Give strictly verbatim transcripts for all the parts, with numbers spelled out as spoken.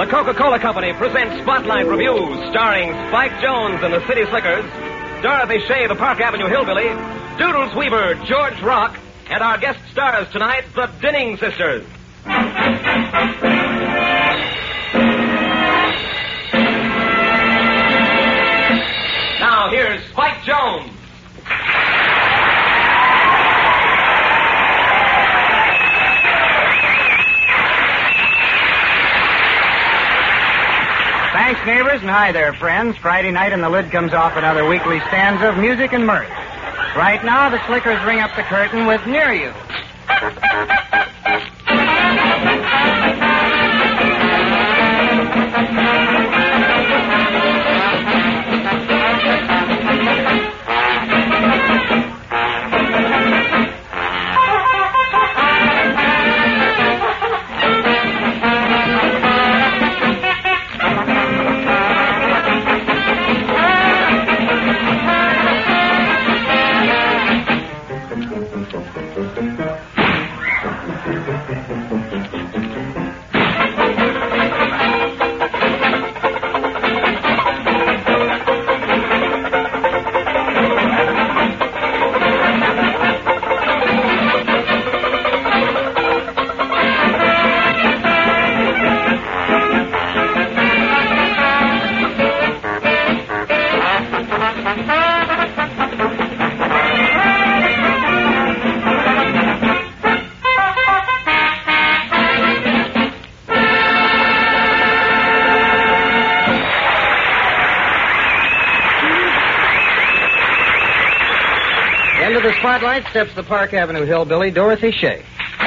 The Coca-Cola Company presents Spotlight Reviews, starring Spike Jones and the City Slickers, Dorothy Shea, the Park Avenue Hillbilly, Doodles Weaver, George Rock, and our guest stars tonight, the Dinning Sisters. Now, here's Spike Jones. Thanks, neighbors, and hi there, friends. Friday night and the lid comes off another weekly stanza of music and mirth. Right now, the Slickers ring up the curtain with Near You. Into the spotlight steps the Park Avenue Hillbilly, Dorothy Shea.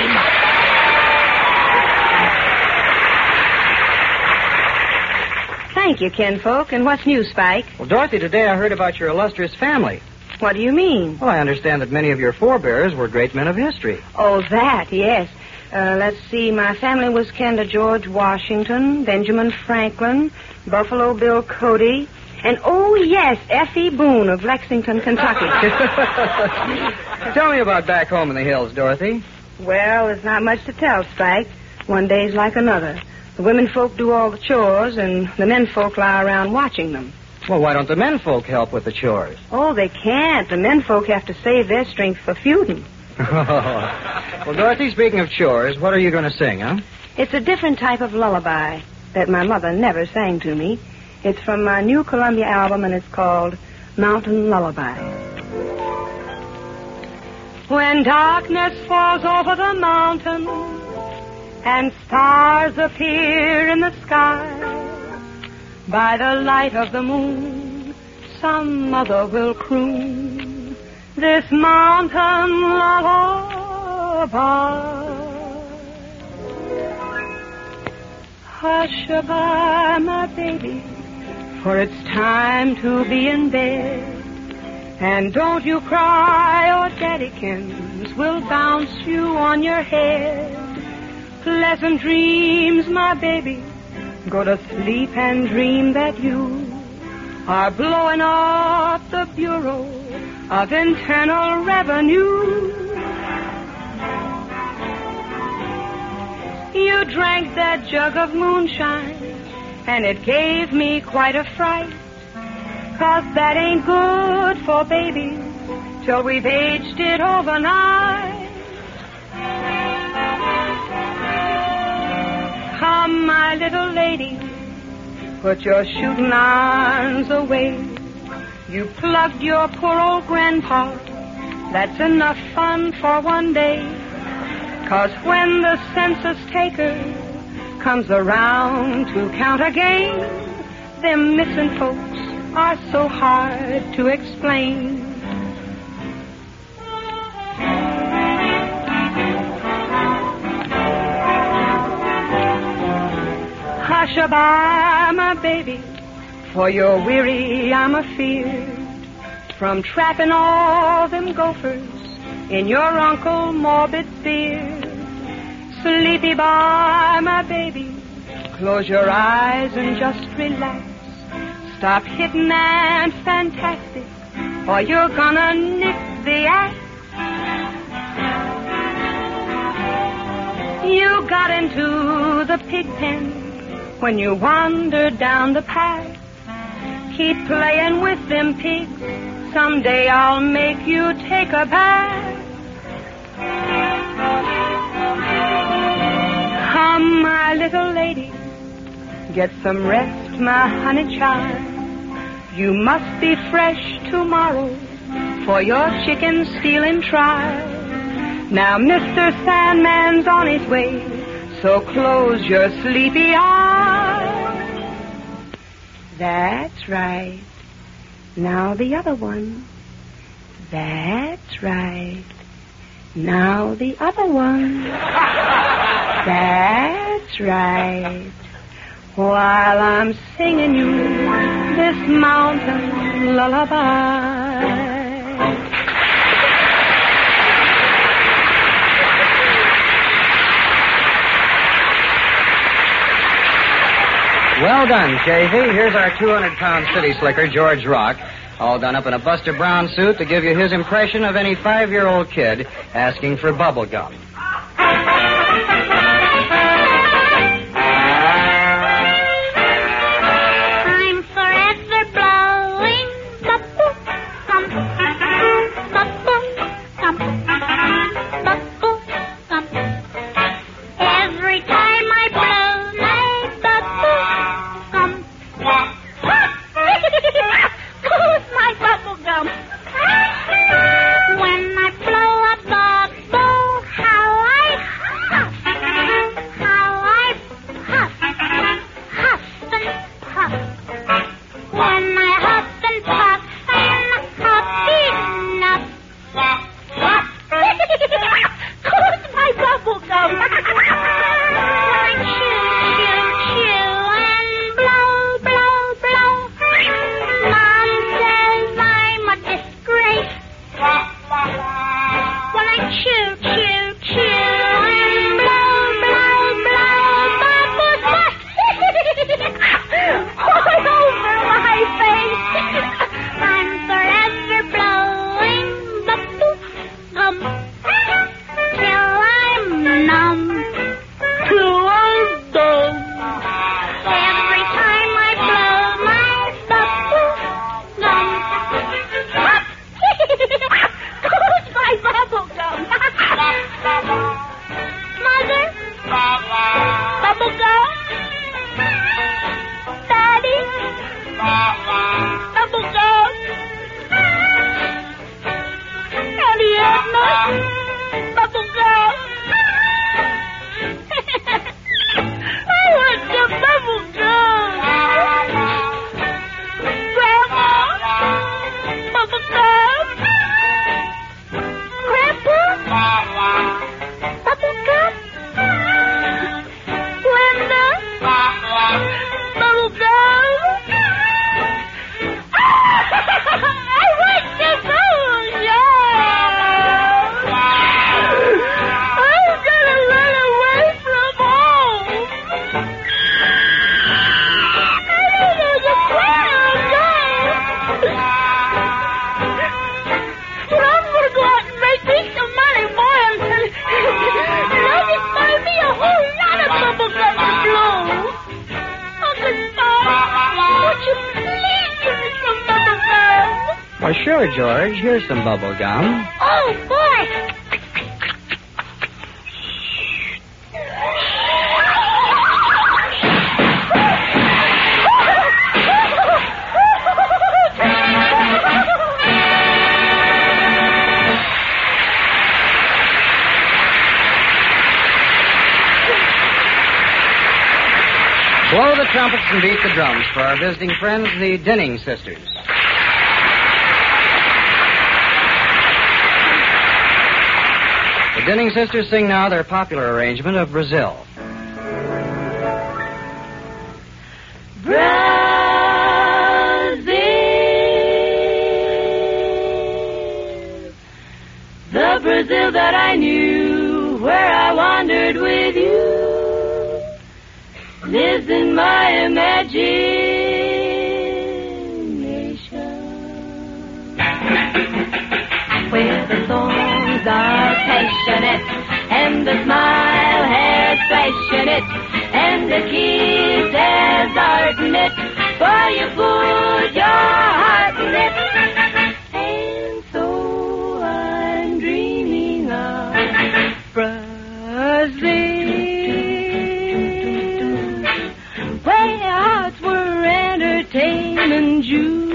Thank you, kinfolk. And what's new, Spike? Well, Dorothy, today I heard about your illustrious family. What do you mean? Well, I understand that many of your forebears were great men of history. Oh, that, yes. Uh, let's see. My family was kin to George Washington, Benjamin Franklin, Buffalo Bill Cody, and, oh, yes, F E. Boone of Lexington, Kentucky. Tell me about back home in the hills, Dorothy. Well, there's not much to tell, Spike. One day's like another. The women folk do all the chores, and the men folk lie around watching them. Well, why don't the men folk help with the chores? Oh, they can't. The men folk have to save their strength for feuding. Well, Dorothy, speaking of chores, what are you going to sing, huh? It's a different type of lullaby that my mother never sang to me. It's from my new Columbia album, and it's called Mountain Lullaby. When darkness falls over the mountain and stars appear in the sky, by the light of the moon, some mother will croon this mountain lullaby. Hush-a-bye, my baby, for it's time to be in bed. And don't you cry, or Daddykins will bounce you on your head. Pleasant dreams, my baby. Go to sleep and dream that you are blowing off the Bureau of Internal Revenue. You drank that jug of moonshine, and it gave me quite a fright. 'Cause that ain't good for babies till we've aged it overnight. Come, my little lady, put your shooting irons away. You plugged your poor old grandpa. That's enough fun for one day. 'Cause when the census taker comes around to count again, them missing folks are so hard to explain. Hush-a-bye, my baby, for you're weary, I'm afeard, from trapping all them gophers in your Uncle Morbid's beard. Sleepy bye, my baby, close your eyes and just relax. Stop hitting and fantastic, or you're gonna nick the act. You got into the pig pen when you wander down the path. Keep playing with them pigs. Someday I'll make you take a bath. Come, my little lady, get some rest, my honey child. You must be fresh tomorrow for your chicken stealing trial. Now Mister Sandman's on his way, so close your sleepy eyes. That's right. Now the other one. That's right. Now the other one. That's right. While I'm singing you this mountain lullaby. Well done, Casey. Here's our two hundred pound city slicker, George Rock, all done up in a Buster Brown suit to give you his impression of any five-year-old kid asking for bubble gum. I'm forever blowing bubble gum, bubble gum, bubble gum. Every time I blow my bubble gum, goes my bubble gum. When I blow a bubble, how I huff, how I puff, huff and puff. When I huff and puff, I'm happy enough. Goes my bubble gum. When I chew, chew, chew and blow, blow, blow, Mom says I'm a disgrace. When I chew, chew, chew and blow, blow, blow, bubbles bust all over my face. I'm forever blowing bubble gum till I'm numb to a dome. Every time I blow my bubble gum, goes my bubble gum. Mother, bubble gum. Daddy, bubble gum. Auntie Edna, bubble gum. I want the bubble gum. Grandma, bubble gum. Grandpa, bubble gum. Linda, bubble gum. I want the bubble gum. I'm gonna run away from home. I don't know the where I'm going. But I'm gonna go out and make me some money, boy, and and I just might be a whole lot of bubble gum to blow. Uncle Bob, would you please give me some bubble gum? Well, sure, George. Here's some bubble gum. Oh, boy. Blow the trumpets and beat the drums for our visiting friends, the Denning sisters. The Denning sisters sing now their popular arrangement of Brazil. Brazil, the Brazil that I knew, where I wandered with you, lives in my imagination, where the songs are passionate and the smile has passionate and the kiss for you put your heart in it. And so I'm dreaming of Brazil, where hearts were entertainment June.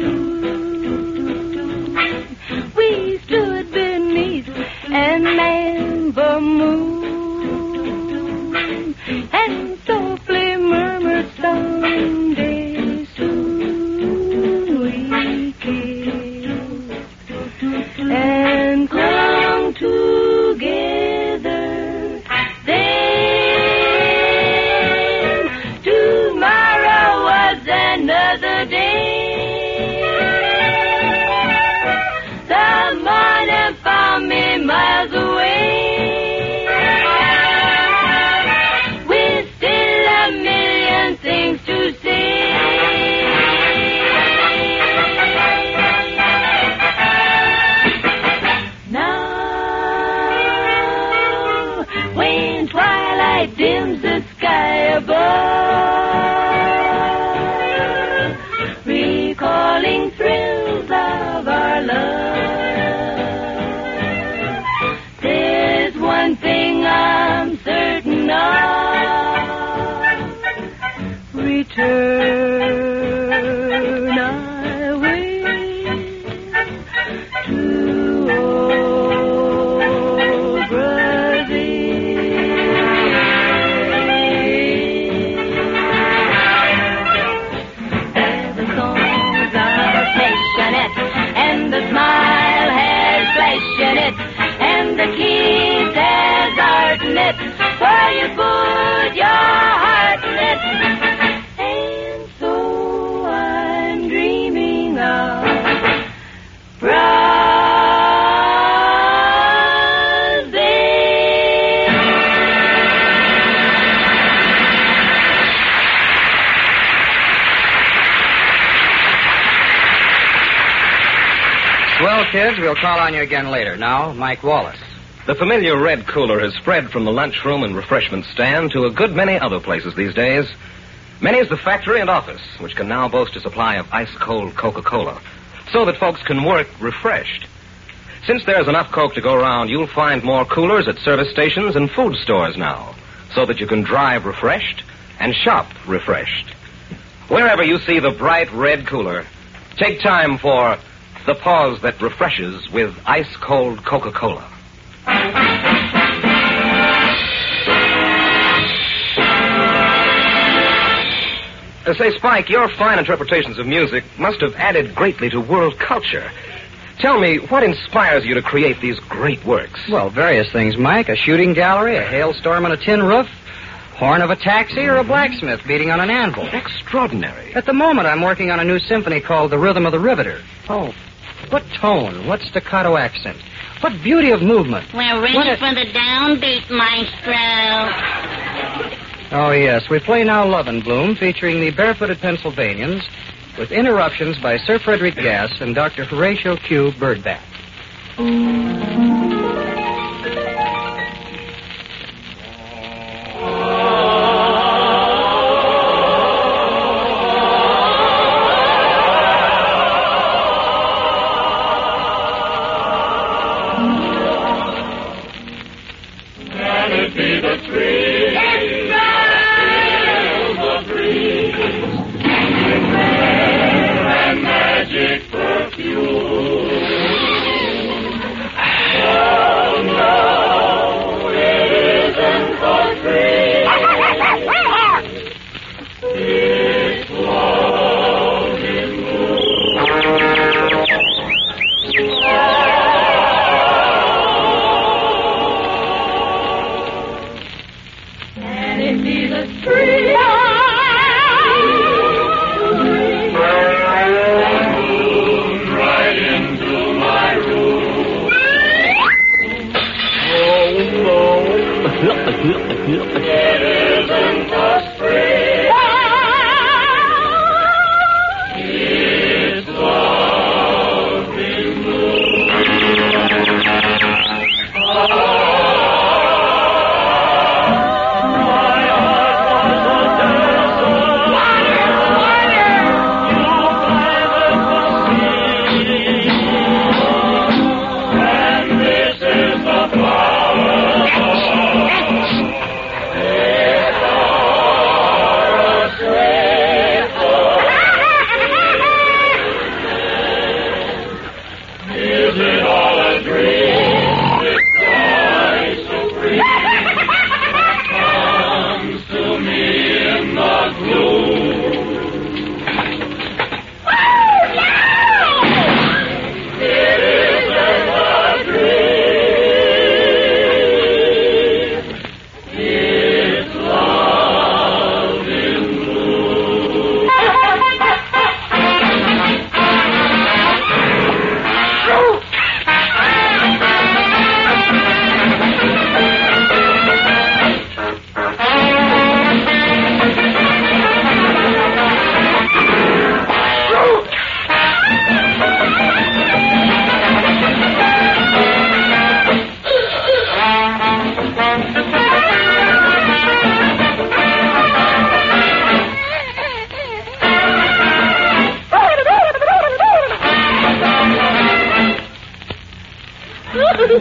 We stood beneath an amber moon and softly murmured someday soon we kissed and clung together. Then tomorrow was another day. The morning found me miles away. With still a million things to say. Now, when twilight dims the sky above, recalling thrills of our love, there's one thing I'm certain of. Return I will to old Brazil. And the songs are passionate, and the smile has flesh in it, and the kiss has art in it, where you put your heart in it. And so I'm dreaming of Brazil. Well, kids, we'll call on you again later. Now, Mike Wallace. The familiar red cooler has spread from the lunchroom and refreshment stand to a good many other places these days. Many is the factory and office, which can now boast a supply of ice-cold Coca-Cola, so that folks can work refreshed. Since there's enough Coke to go around, you'll find more coolers at service stations and food stores now, so that you can drive refreshed and shop refreshed. Wherever you see the bright red cooler, take time for the pause that refreshes with ice-cold Coca-Cola. Uh, say, Spike, your fine interpretations of music must have added greatly to world culture. Tell me, what inspires you to create these great works? Well, various things, Mike. A shooting gallery, a hailstorm on a tin roof, horn of a taxi, or a blacksmith beating on an anvil. Extraordinary. At the moment, I'm working on a new symphony called The Rhythm of the Riveter. Oh, what tone, what staccato accent, what beauty of movement. We're ready What a- for the downbeat, Maestro. Oh, yes. We play now Love in Bloom, featuring the Barefooted Pennsylvanians, with interruptions by Sir Frederick Gass and Doctor Horatio Q. Birdbat.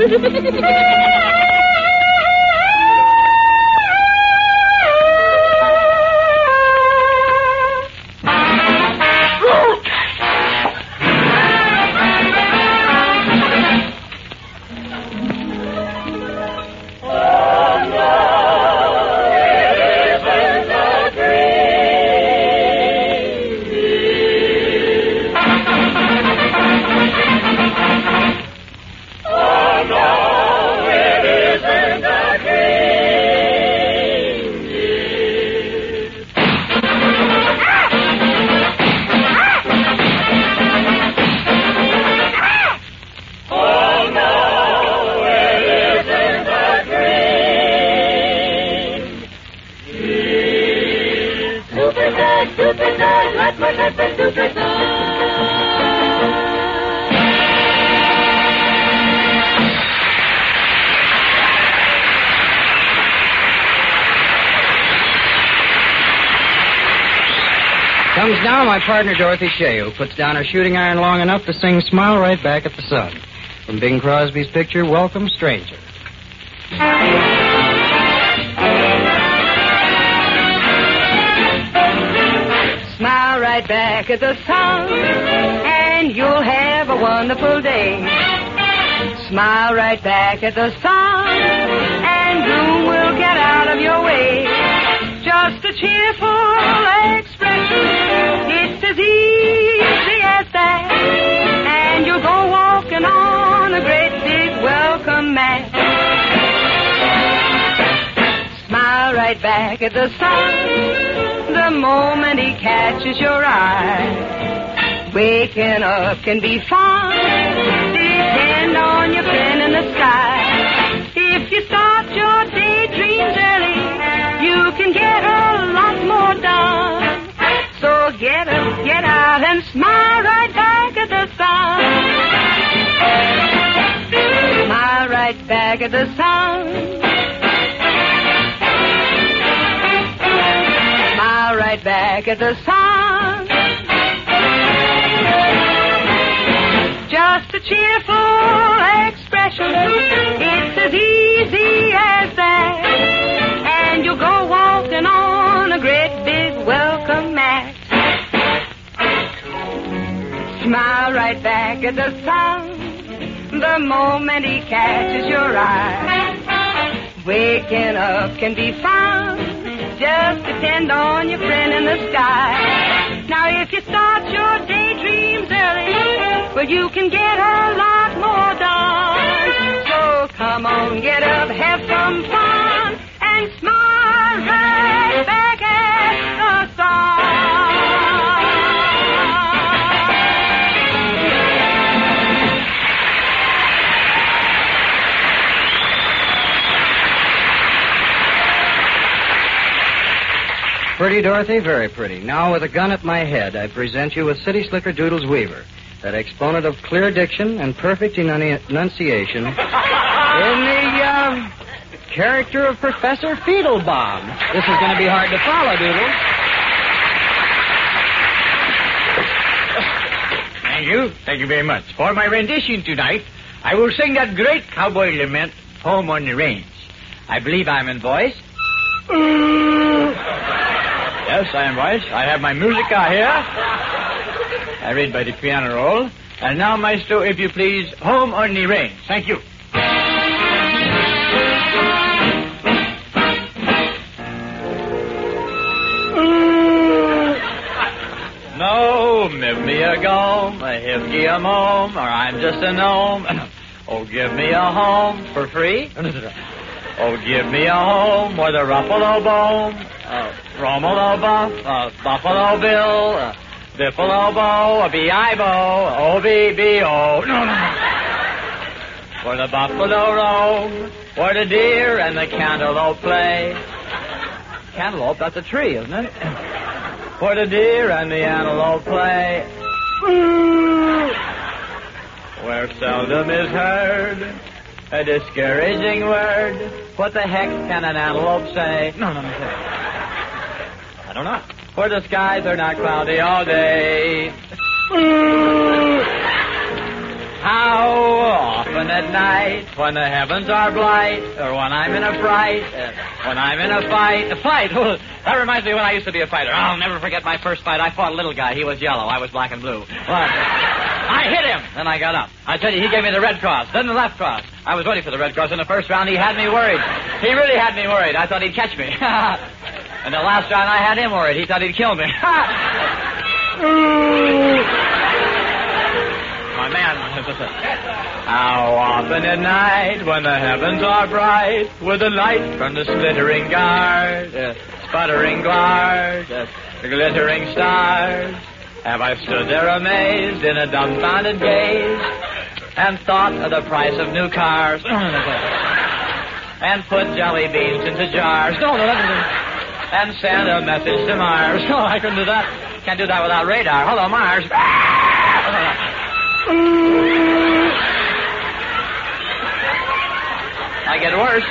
Comes now my partner, Dorothy Shea, who puts down her shooting iron long enough to sing Smile Right Back at the Sun. From Bing Crosby's picture, Welcome, Stranger. Smile right back at the sun, and you'll have a wonderful day. Smile right back at the sun, and gloom will get out of your way. Just a cheerful expression, it's as easy as that, and you'll go walking on a great big welcome mat. Smile right back at the sun, the moment he catches your eye. Waking up can be fun, depend on your friend in the sky. If you start your daydreams early, you can get a lot more done. So get up, get out, and smile right back at the sun. Smile right back at the sun. Smile right back at the sun. Just a cheerful expression, it's as easy as that, and you'll go walking on a great big welcome mat. Smile right back at the sun, the moment he catches your eye. Waking up can be fun, just depend on your friend in the sky. Now if you start your daydreams early, well, you can get a lot more done. So come on, get up, have some fun, and smile right back at the sun. Pretty, Dorothy, very pretty. Now, with a gun at my head, I present you with City Slicker Doodles Weaver, that exponent of clear diction and perfect enunci- enunciation in the uh, character of Professor Feedlebaum. This is going to be hard to follow, Doodles. Thank you. Thank you very much. For my rendition tonight, I will sing that great cowboy lament, Home on the Range. I believe I'm in voice. Yes, I am voice. I have my musica here. I read by the piano roll. And now, maestro, if you please, Home on the Range. Thank you. No, give me a gome, a hifgy a mome, or I'm just a gnome. Oh, give me a home for free. Oh, give me a home with a ruffalo bone, a romalo buff, a buffalo bill, a biffalo bow, a B-I-bo, O-B-B-O. No, no, no. Where the buffalo roam, where the deer and the cantaloupe play. Cantaloupe, that's a tree, isn't it? Where the deer and the antelope play. Where seldom is heard a discouraging word. What the heck can an antelope say? No, no, no. I don't know. Where the skies are not cloudy all day. How often often at night when the heavens are bright, or when I'm in a fright, uh, when I'm in a fight. A fight? Oh, that reminds me when I used to be a fighter. I'll never forget my first fight. I fought a little guy. He was yellow. I was black and blue. Well, I hit him. Then I got up. I tell you, he gave me the red cross, then the left cross. I was ready for the red cross. In the first round, he had me worried. He really had me worried. I thought he'd catch me. And the last round, I had him worried. He thought he'd kill me. My man. How often at night when the heavens are bright with the light from the splittering guard, uh, sputtering guard, uh, the glittering stars, have I stood there amazed in a dumbfounded gaze and thought of the price of new cars and put jelly beans into jars. No, no, and send a message to Mars. No, I couldn't do that. Can't do that without radar. Hello, Mars. I get worse.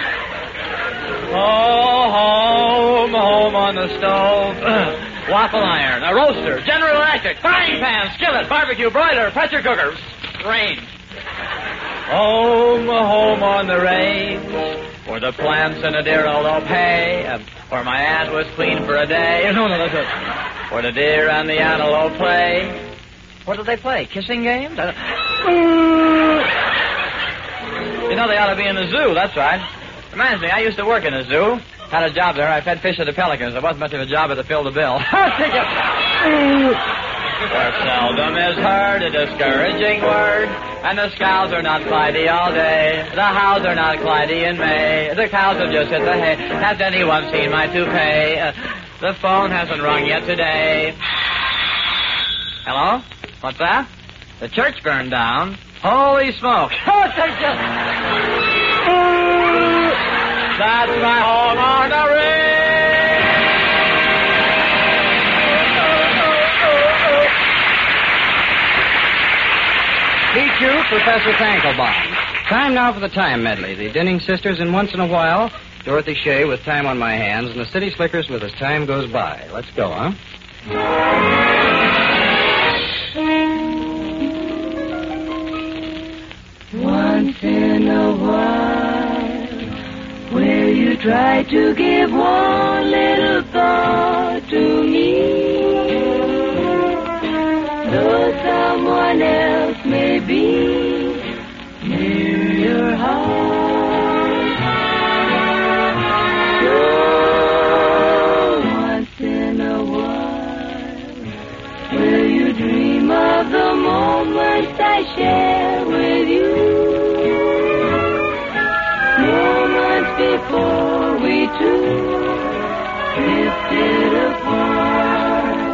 Oh, home, home on the stove. Waffle iron, a roaster, General Electric, frying pan, skillet, barbecue, broiler, pressure cooker, range. Home, home on the range, where the plants and the deer all don't pay, uh, where my aunt was clean for a day. No, no, that's it. Where the deer and the antelope play. What do they play? Kissing games? I you know, they ought to be in the zoo, that's right. Reminds me, I used to work in a zoo. Had a job there. I fed fish to the pelicans. It wasn't much of a job, but to fill the bill. Where seldom is heard a discouraging word, and the scows are not Clyde all day. The hows are not Clyde in May. The cows have just hit the hay. Has anyone seen my toupee? Uh, the phone hasn't rung yet today. Hello? What's that? The church burned down. Holy smoke. That's my home on the ring. Meet you, Professor Tankelbaum. Time now for the time medley. The Dinning Sisters in Once in a While, Dorothy Shea with Time on My Hands, and the City Slickers with As Time Goes By. Let's go, huh? Once in a while, where you try to give one little thought to me, though someone else may be near your heart. So once in a while, will you dream of the moments I share with you? Moments before we two drifted apart.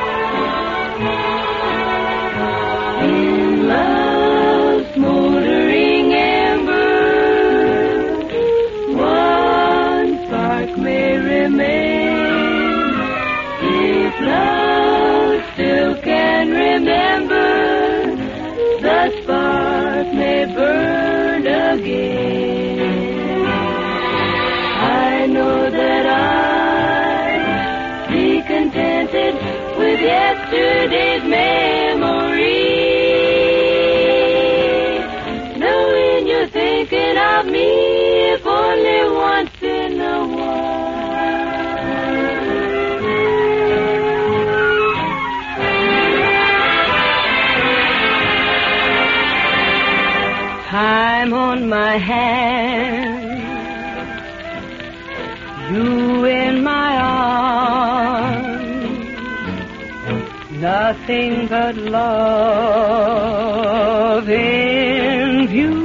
In love's motoring ember, one spark may remain. If love still can remember, the spark may burn again. I know that I'd be contented with yesterday's memory, knowing you're thinking of me, if only once in a while. Time on my hand, you in my arms, nothing but love in view.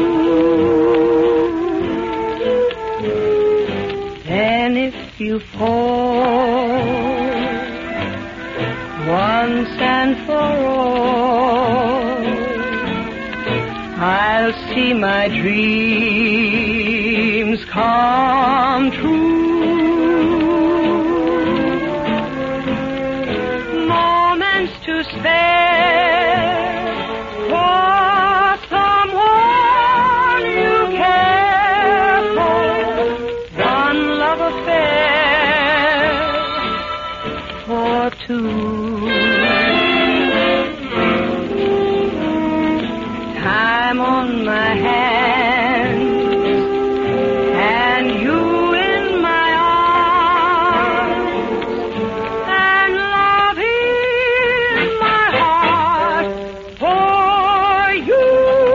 And if you fall once and for all, I'll see my dreams come true. Moments to spare for someone you care for, one love affair for two. Time on my my hands and you in my arms and love in my heart for you.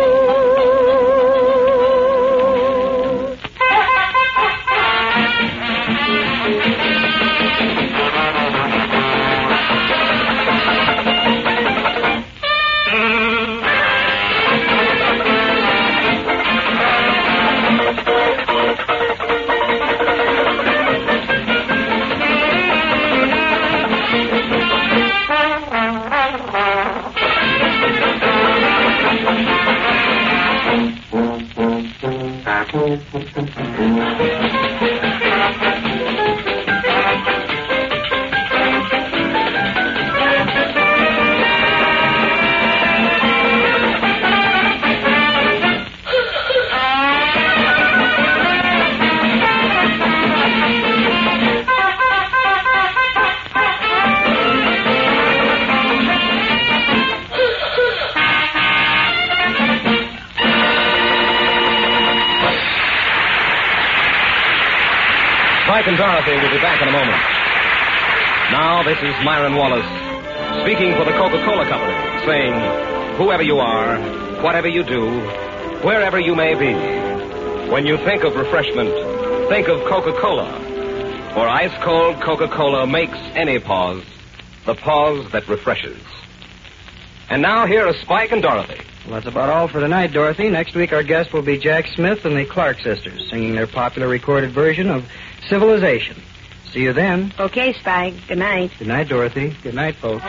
Spike and Dorothy will be back in a moment. Now, this is Myron Wallace speaking for the Coca-Cola Company, saying, whoever you are, whatever you do, wherever you may be, when you think of refreshment, think of Coca-Cola. For ice-cold Coca-Cola makes any pause the pause that refreshes. And now, here are Spike and Dorothy. Well, that's about all for tonight, Dorothy. Next week, our guest will be Jack Smith and the Clark Sisters, singing their popular recorded version of Civilization. See you then. Okay, Spike. Good night. Good night, Dorothy. Good night, folks.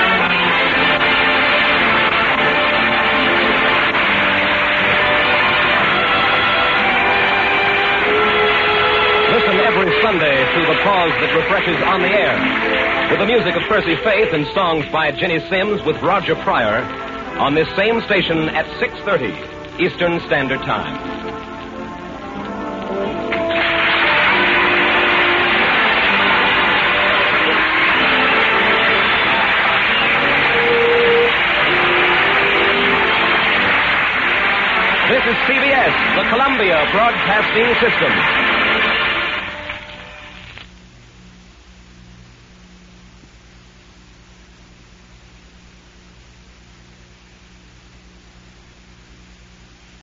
Listen every Sunday to The Pause That Refreshes on the air, with the music of Percy Faith and songs by Ginny Sims with Roger Pryor, on this same station at six thirty Eastern Standard Time. This is C B S, the Columbia Broadcasting System.